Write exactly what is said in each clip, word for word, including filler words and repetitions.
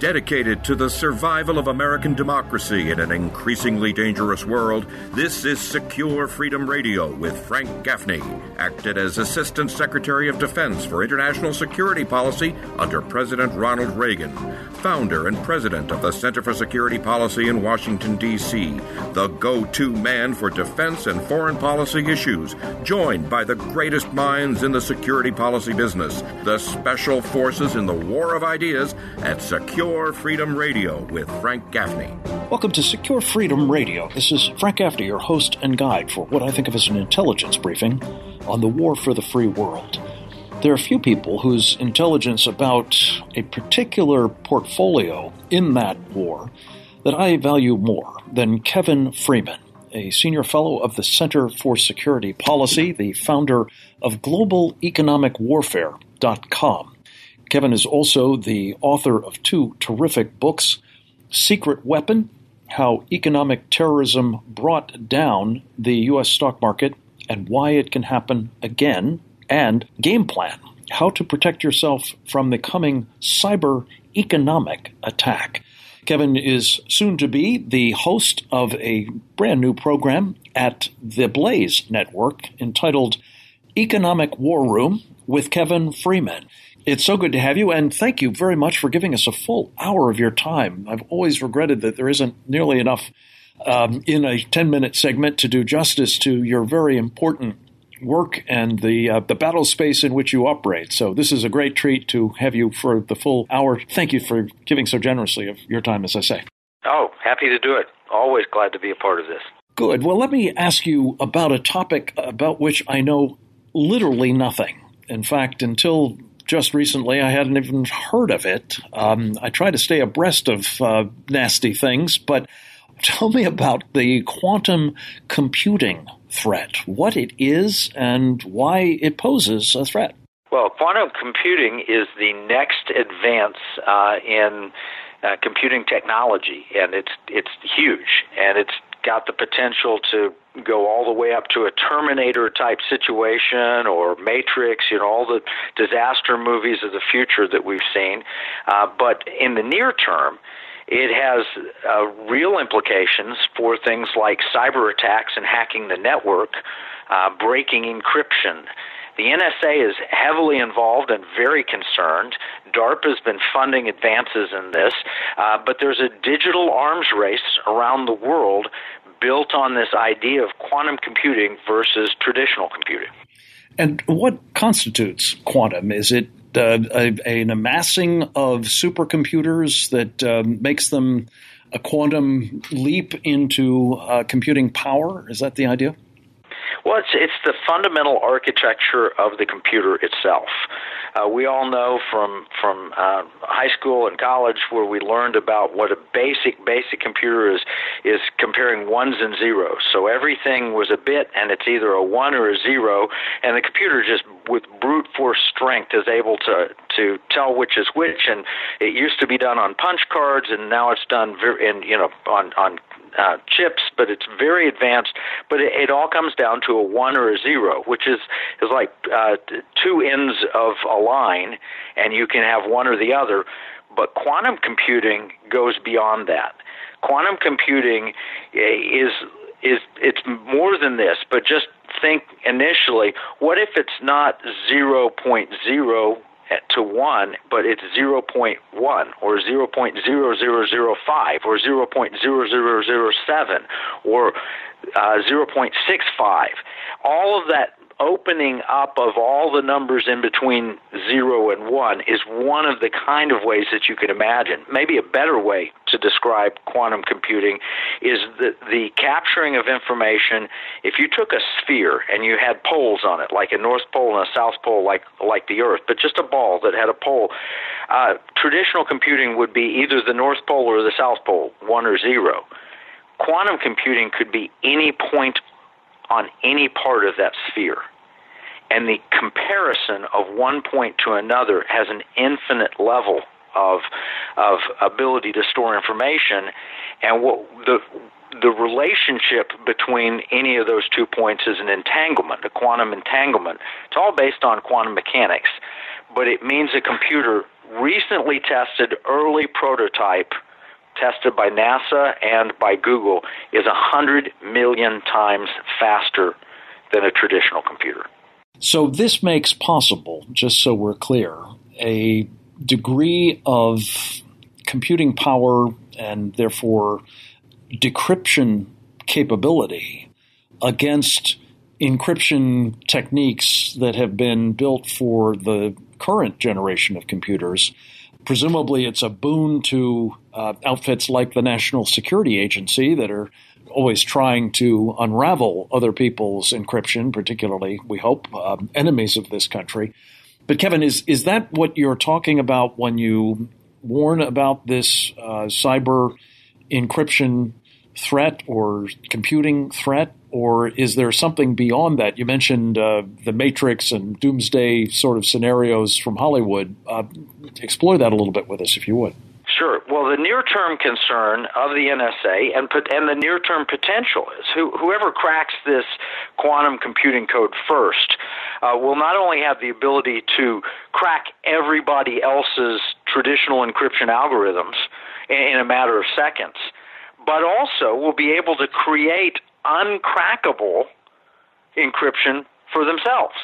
Dedicated to the survival of American democracy in an increasingly dangerous world, this is Secure Freedom Radio with Frank Gaffney, acted as Assistant Secretary of Defense for International Security Policy under President Ronald Reagan, founder and president of the Center for Security Policy in Washington, D C, the go-to man for defense and foreign policy issues, joined by the greatest minds in the security policy business, the special forces in the war of ideas at Secure Freedom Radio with Frank Gaffney. Welcome to Secure Freedom Radio. This is Frank Gaffney, your host and guide for what I think of as an intelligence briefing on the war for the free world. There are few people whose intelligence about a particular portfolio in that war that I value more than Kevin Freeman, a senior fellow of the Center for Security Policy, the founder of global economic warfare dot com. Kevin is also the author of two terrific books, Secret Weapon, How Economic Terrorism Brought Down the U S Stock Market and Why It Can Happen Again, and Game Plan, How to Protect Yourself from the Coming Cyber Economic Attack. Kevin is soon to be the host of a brand new program at the Blaze Network entitled Economic War Room with Kevin Freeman. It's so good to have you, and thank you very much for giving us a full hour of your time. I've always regretted that there isn't nearly enough um, in a ten-minute segment to do justice to your very important work and the uh, the battle space in which you operate. So this is a great treat to have you for the full hour. Thank you for giving so generously of your time, as I say. Oh, happy to do it. Always glad to be a part of this. Good. Well, let me ask you about a topic about which I know literally nothing. In fact, until just recently, I hadn't even heard of it. Um, I try to stay abreast of uh, nasty things, but tell me about the quantum computing threat, what it is and why it poses a threat. Well, quantum computing is the next advance uh, in uh, computing technology, and it's it's huge, and it's got the potential to go all the way up to a Terminator-type situation or Matrix, you know, all the disaster movies of the future that we've seen. Uh, but in the near term, it has uh, real implications for things like cyber attacks and hacking the network, uh, breaking encryption. The N S A is heavily involved and very concerned. DARPA has been funding advances in this, uh, but there's a digital arms race around the world built on this idea of quantum computing versus traditional computing. And what constitutes quantum? Is it uh, a, an amassing of supercomputers that uh, makes them a quantum leap into uh, computing power? Is that the idea? Well, it's, it's the fundamental architecture of the computer itself. Uh, we all know from from uh, high school and college where we learned about what a basic basic computer is is comparing ones and zeros. So everything was a bit, and it's either a one or a zero, and the computer just with brute force strength is able to to tell which is which. And it used to be done on punch cards, and now it's done very, in you know on on Uh, chips, but it's very advanced. But it, it all comes down to a one or a zero, which is is like uh, two ends of a line, and you can have one or the other. But quantum computing goes beyond that. Quantum computing is is it's more than this. But just think initially, what if it's not zero point zero to one, but it's zero point one or zero point zero zero zero five or zero point zero zero zero seven or uh, zero point six five. All of that opening up of all the numbers in between zero and one is one of the kind of ways that you could imagine. Maybe a better way to describe quantum computing is the, the capturing of information. If you took a sphere and you had poles on it, like a North Pole and a South Pole, like like the Earth, but just a ball that had a pole, uh, traditional computing would be either the North Pole or the South Pole, one or zero. Quantum computing could be any point on any part of that sphere. And the comparison of one point to another has an infinite level of of ability to store information. And what the the relationship between any of those two points is an entanglement, a quantum entanglement. It's all based on quantum mechanics, but it means a computer recently tested early prototype tested by NASA and by Google is one hundred million times faster than a traditional computer. So this makes possible, just so we're clear, a degree of computing power and therefore decryption capability against encryption techniques that have been built for the current generation of computers. Presumably it's a boon to uh, outfits like the National Security Agency that are always trying to unravel other people's encryption, particularly, we hope, um, enemies of this country. But Kevin, is, is that what you're talking about when you warn about this uh, cyber encryption threat or computing threat? Or is there something beyond that? You mentioned uh, the Matrix and doomsday sort of scenarios from Hollywood. Uh, explore that a little bit with us, if you would. Sure. Well, the near-term concern of the N S A and and the near-term potential is who, whoever cracks this quantum computing code first uh, will not only have the ability to crack everybody else's traditional encryption algorithms in, in a matter of seconds, but also will be able to create uncrackable encryption for themselves.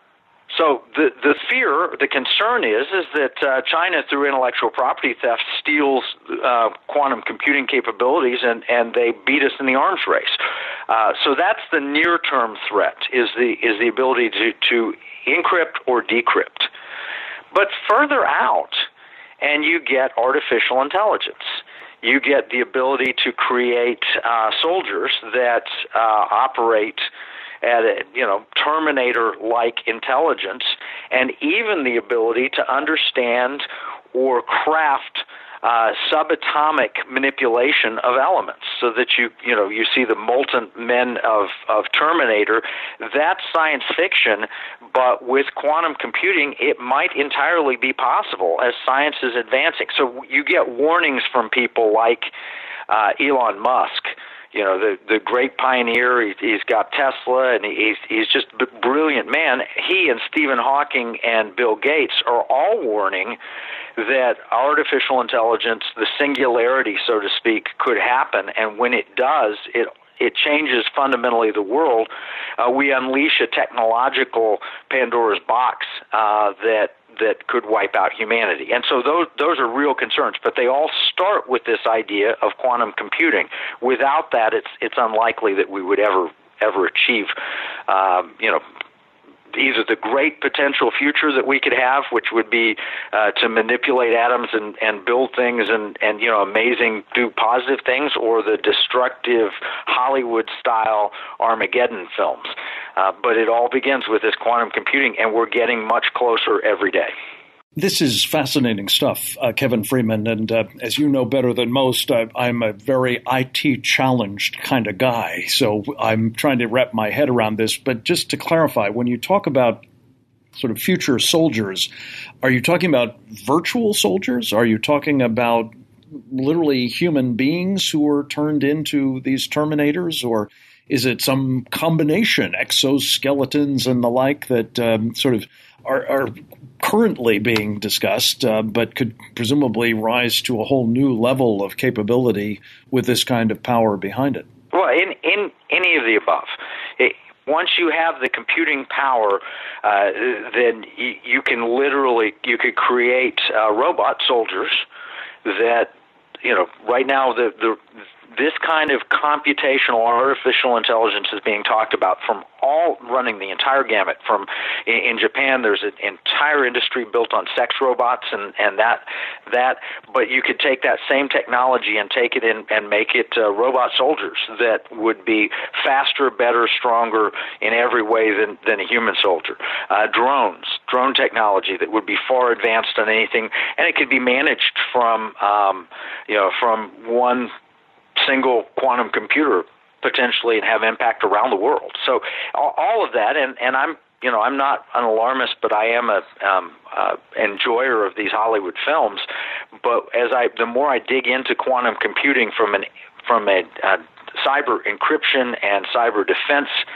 So the the fear, the concern is, is that uh, China, through intellectual property theft, steals uh, quantum computing capabilities, and, and they beat us in the arms race. Uh, so that's the near-term threat: is the is the ability to to encrypt or decrypt. But further out, and you get artificial intelligence. You get the ability to create uh, soldiers that uh, operate at a, you know, Terminator-like intelligence, and even the ability to understand or craft uh, subatomic manipulation of elements, so that you you know you see the molten men of of Terminator. That's science fiction, but with quantum computing, it might entirely be possible as science is advancing. So you get warnings from people like uh, Elon Musk. You know, the the great pioneer. He, he's got Tesla, and he's he's just a brilliant man. He and Stephen Hawking and Bill Gates are all warning that artificial intelligence, the singularity, so to speak, could happen, and when it does, it it changes fundamentally the world. Uh, we unleash a technological Pandora's box uh, that. that could wipe out humanity. And so those those are real concerns, but they all start with this idea of quantum computing. Without that, it's it's unlikely that we would ever ever achieve, um, you know, either the great potential future that we could have, which would be uh, to manipulate atoms and, and build things and, and, you know, amazing, do positive things, or the destructive Hollywood-style Armageddon films. Uh, but it all begins with this quantum computing, and we're getting much closer every day. This is fascinating stuff, uh, Kevin Freeman, and uh, as you know better than most, I, I'm a very I T-challenged kind of guy, so I'm trying to wrap my head around this. But just to clarify, when you talk about sort of future soldiers, are you talking about virtual soldiers? Are you talking about literally human beings who are turned into these Terminators, or is it some combination, exoskeletons and the like, that um, sort of are, are currently being discussed, uh, but could presumably rise to a whole new level of capability with this kind of power behind it? Well, in, in any of the above. It, once you have the computing power, uh, then you, you can literally, you could create uh, robot soldiers that, you know, right now the the this kind of computational artificial intelligence is being talked about from all running the entire gamut. From in, in Japan, there's an entire industry built on sex robots and, and that that. But you could take that same technology and take it in and make it uh, robot soldiers that would be faster, better, stronger in every way than, than a human soldier. Uh, drones, drone technology that would be far advanced than anything, and it could be managed from um, you know from one single quantum computer potentially and have impact around the world. So all of that, and, and I'm you know I'm not an alarmist, but I am a um, uh, enjoyer of these Hollywood films. But as I the more I dig into quantum computing from an from a, a cyber encryption and cyber defense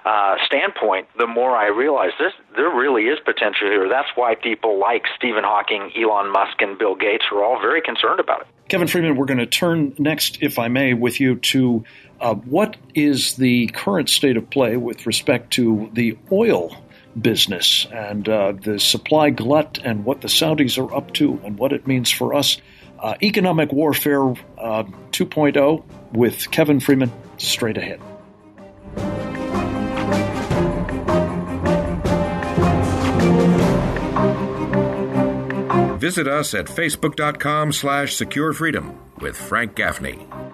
uh, standpoint, the more I realize this, there really is potential here. That's why people like Stephen Hawking, Elon Musk, and Bill Gates are all very concerned about it. Kevin Freeman, we're going to turn next, if I may, with you to uh, what is the current state of play with respect to the oil business and uh, the supply glut and what the Saudis are up to and what it means for us. Uh, Economic Warfare uh, two point oh with Kevin Freeman straight ahead. Visit us at facebook.com slash secure freedom with Frank Gaffney.